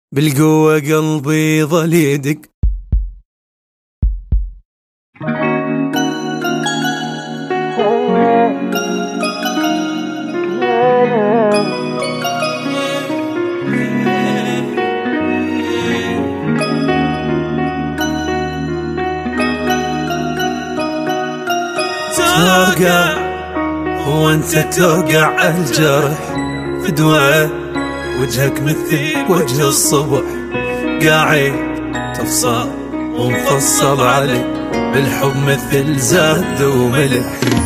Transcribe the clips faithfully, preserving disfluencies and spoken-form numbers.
بالقوة قلبي ظل يدق. توقع هو انت توقع الجرح في دواء وجهك مثل وجه الصبح، قاعد تفصل ومفصل علي بالحب مثل زاد وملح.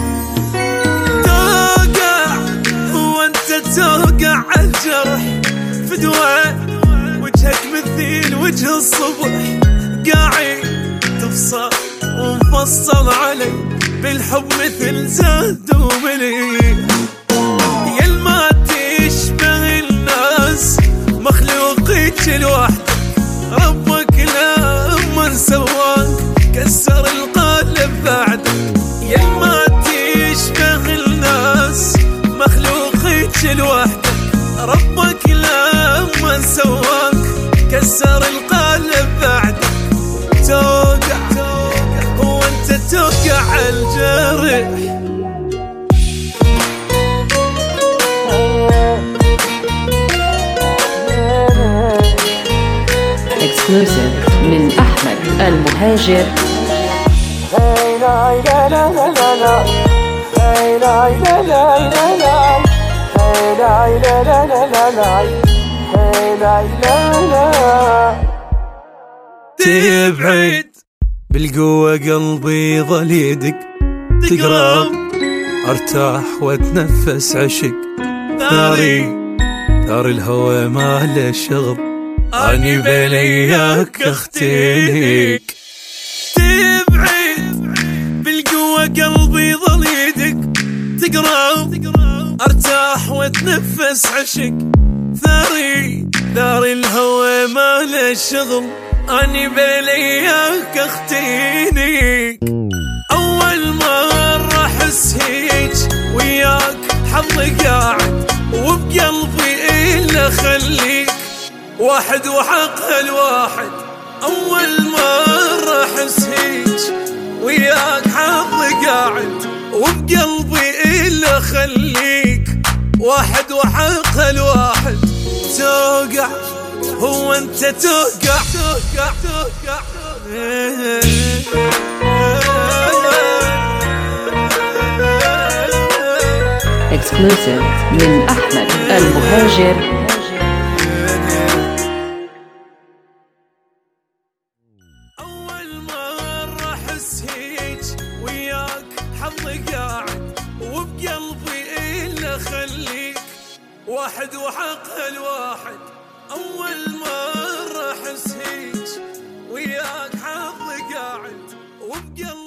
توقع هو انت توقع الجرح في دواء وجهك مثل وجه الصبح، قاعد تفصل ومفصل علي بالحب مثل زاد وملح. يا ما تشبه الناس مخلوقك لوحدك، ربك لما سواك كسر القالب بعدك. يا ما تشبه الناس مخلوقك لوحدك، ربك لما سواك كسر القالب بعدك. توقع هو انت توقع الجرح. Exclusive من أحمد المهاجر. تبعد بالقوة قلبي ظل يدق، تقرب ارتاح واتنفس عشق. ثاري ثار الهوى ما له شغل، اني بلياك اختليك. تبعد بالقوة قلبي ظل يدق، تقرب ارتاح واتنفس عشق. ثاري ثار الهوى ما له شغل، اني بلياك اختينيك. اول مرة احس هيج وياك حظي قاعد، وبقلبي الا خليك واحد وحق الواحد. اول مرة احس هيج وياك حظي قاعد، وبقلبي الا خليك واحد وحق الواحد. توقع هو انت توقع توقع توقع. Exclusive من أحمد المهاجر. أول مرة أحس هيج وياك حظي قاعد، وبقلبي إلا خليك واحد وحق الواحد. أول مرة أحس هيج وياك حظي قاعد، وبقلبي